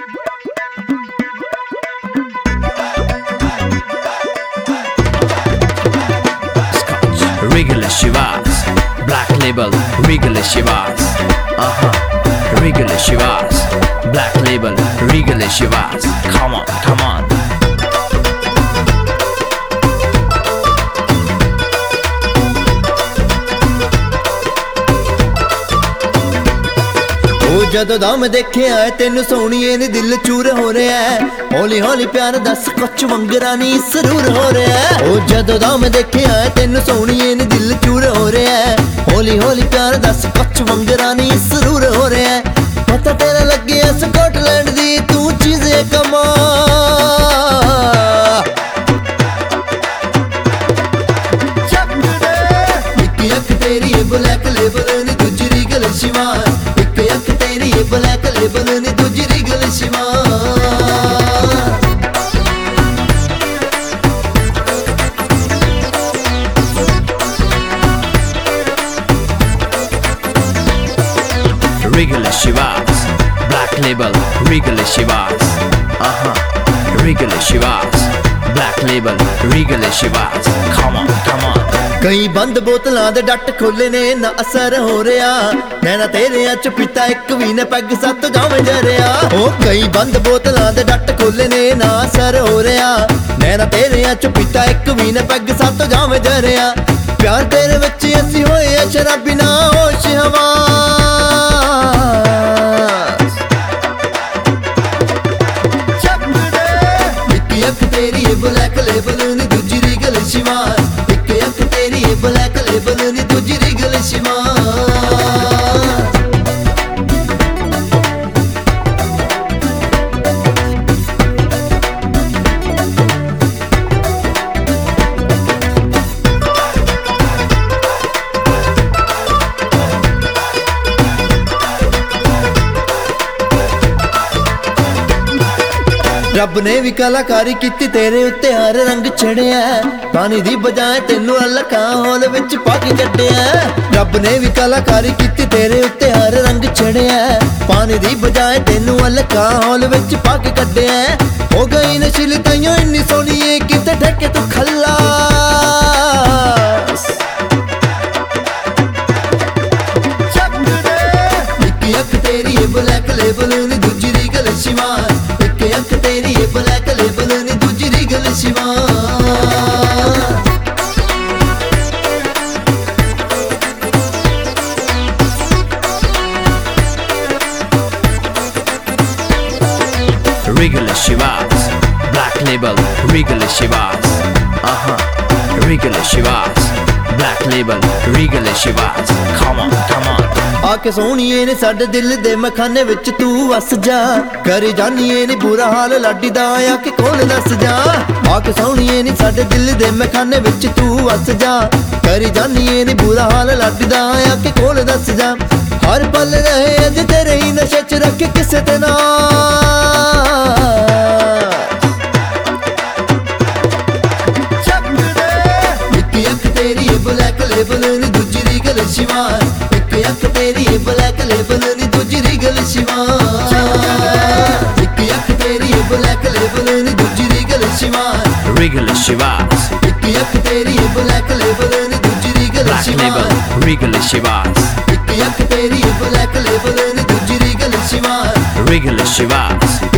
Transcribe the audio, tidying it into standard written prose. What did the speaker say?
Regal Chivas, Black Label, Regal Chivas. Regal Chivas, Black Label, Regal Chivas. Come on, come on. ਜਦੋਂ ਦਾ ਮੈਂ ਦੇਖਿਆ ਤੈਨੂੰ ਸੋਹਣੀਏ ਨੀ ਦਿਲ ਚੂਰ ਹੋ ਰਿਹਾ ਹੌਲੀ ਹੌਲੀ ਪਿਆਰ ਦੱਸ ਕੁਛ ਵੰਗਰਾ ਨੀ ਸਰੂਰ ਹੋ ਰਿਹਾ ਉਹ ਜਦੋਂ ਦਾ ਮੈਂ ਦੇਖਿਆ ਤੈਨੂੰ ਸੋਹਣੀਏ ਨੀ ਦਿਲ ਚੂਰ ਹੋ ਰਿਹਾ ਹੌਲੀ ਹੌਲੀ ਪਿਆਰ ਦੱਸ ਕੁਛ ਵੰਗਰਾ ਨੀ ਸਰੂਰ ਹੋ ਰਿਹਾ ਪਤਾ ਤੇਰਾ ਲੱਗਿਆ ਸਕਾਟਲੈਂਡ ਦੀ ਤੂੰ ਚੀਜ਼ੇ ਕਮਾ ਇੱਕ ਅੱਖ ਤੇਰੀ ਬਲੈਕ ਲੇਬਲ ਨੀ ਦੂਜੀ Regal Chivas Black label ni dujji regal Chivas. Regal Chivas, Black Label, Regal Chivas. Regal Chivas, Black Label, Regal Chivas. Come on, come on. ਕਈ ਬੰਦ ਬੋਤਲਾਂ ਦੇ ਡੱਟ ਖੋਲੇ ਨੇ ਨਾ ਅਸਰ ਹੋ ਰਿਹਾ ਨੈਣਾ ਤੇਰਿਆਂ ਚ ਪੀਤਾ ਇੱਕ ਵੀ ਨਾ ਪੈਗ ਸੱਤ ਜਾਵੇਂ ਜਰਿਆ ਉਹ ਕਈ ਬੰਦ ਬੋਤਲਾਂ ਦੇ ਡੱਟ ਖੋਲੇ ਨੇ ਨਾ ਅਸਰ ਹੋ ਰਿਹਾ ਨੈਣਾ ਤੇਰਿਆਂ ਚ ਪੀਤਾ ਇੱਕ ਵੀ ਨਾ ਪੈਗ ਸੱਤ ਜਾਵੇਂ ਜਰਿਆ ਪਿਆਰ ਤੇਰੇ ਵਿੱਚ ਅਸੀਂ ਹੋਏ ਆ ਸ਼ਰਾਬੀ ਨਾ ਹੋਸ਼ ਹਵਾਸ ਇੱਕ ਅੱਖ ਤੇਰੀ ਬਲੈਕ ਲੇਬਲ ਨੀ ਦੂਜੀ Regal Chivas Black label ni dujji regal Chivas. ਰੱਬ ਨੇ ਵੀ ਕਲਾਕਾਰੀ ਕੀਤੀ ਤੇਰੇ ਉੱਤੇ ਹਰ ਰੰਗ ਚੜਿਆ ਪਾਣੀ ਦੀ ਬਜਾਏ ਤੈਨੂੰ ਅਲਕਾਂ ਹੌਲ ਵਿੱਚ ਪਾ ਕੇ ਕੱਢਿਆ ਰੱਬ ਨੇ ਵੀ ਕਲਾਕਾਰੀ ਕੀਤੀ ਤੇਰੇ ਉੱਤੇ ਹਰ ਰੰਗ ਚੜਿਆ ਪਾਣੀ ਦੀ ਬਜਾਏ ਤੈਨੂੰ ਅਲਕਾਂ ਹੌਲ ਵਿੱਚ ਪਾ ਕੇ ਕੱਢਿਆ ਹੋ ਗਈ ਨਸ਼ੀਲੀ ਤਾਈਓ ਇੰਨੀ ਸੋਹਣੀ ਏ ਕਿਤੇ ਠੇਕੇ ਤੂੰ ਖੱਲਾ ਇੱਕ ਅੱਖ ਤੇਰੀ ਬਲੈਕ ਲੇਬਲ ਨੀ ਦੂਜੀ ਰੀਗਲ ਸ਼ਿਵਾਸ ਇੱਕ ਤੇਰੀ ਬਲੈਕ ਲੇਬਲ ਨੀ ਦੂਜੀ Regal Chivas Regal Chivas, Black Label, Regal Chivas. Regal Chivas, Black Label, Regal Chivas. Come on, come on. ਆ ਕੇ ਸੋਹਣੀਏ ਨੇ ਸਾਡੇ ਦਿਲ ਦੇ ਮਖਾਨੇ ਵਿੱਚ ਤੂੰ ਵਸ ਜਾ ਕਰੀ ਜਾਨੀਏ ਨੀ ਬੁਰਾ ਹਾਲ ਲਾਡੀ ਦਾ ਆ ਕੇ ਕੋਲ ਦੱਸ ਜਾ ਆ ਕੇ ਸੋਹਣੀਏ ਨੀ ਸਾਡੇ ਦਿਲ ਦੇ ਮਖਾਨੇ ਵਿੱਚ ਤੂੰ ਵਸ ਜਾ ਕਰੀ ਜਾਨੀਏ ਨੀ ਬੁਰਾ ਹਾਲ ਲਾਡੀ ਦਾ ਆ ਕੇ ਕੋਲ ਦੱਸ ਜਾ ਹਰ ਪਲ ਰਹੇ ਅੱਜ ਤੇਰੇ ਹੀ ਨਸ਼ੇ ਚ ਰੱਖ ਕਿਸੇ ਤੇ ਨਾ ਇੱਕ ਅੱਖ ਤੇਰੀ ਬਲੈਕ ਲੇਬਲ ਨੀ ਦੂਜੀ ਰੀਗਲ ਸ਼ਿਵਾਸ ਇੱਕ ਤੇਰੀ ਬਲੈਕ ਲੇਬਲ ਨੀ ਦੂਜੀ ਰੀਗਲ ਸ਼ਿਵਾਸ ਇੱਕ ਅੱਖ ਤੇਰੀ ਬਲੈਕ ਲੇਬਲ ਨੀ ਦੂਜੀ ਰੀਗਲ ਸ਼ਿਵਾਸ Regal Chivas, ਇੱਕ ਅੱਖ ਤੇਰੀ ਬਲੈਕ ਲੇਬਲ ਨੀ ਦੂਜੀ Regal Black Chivas Label, Regal Chivas. ਇੱਕ ਅੱਖ ਤੇਰੀ ਬਲੈਕ ਲੇਬਲ ਨੀ ਦੂਜੀ ਰੀਗਲ ਸ਼ਿਵਾਸ Regal Chivas.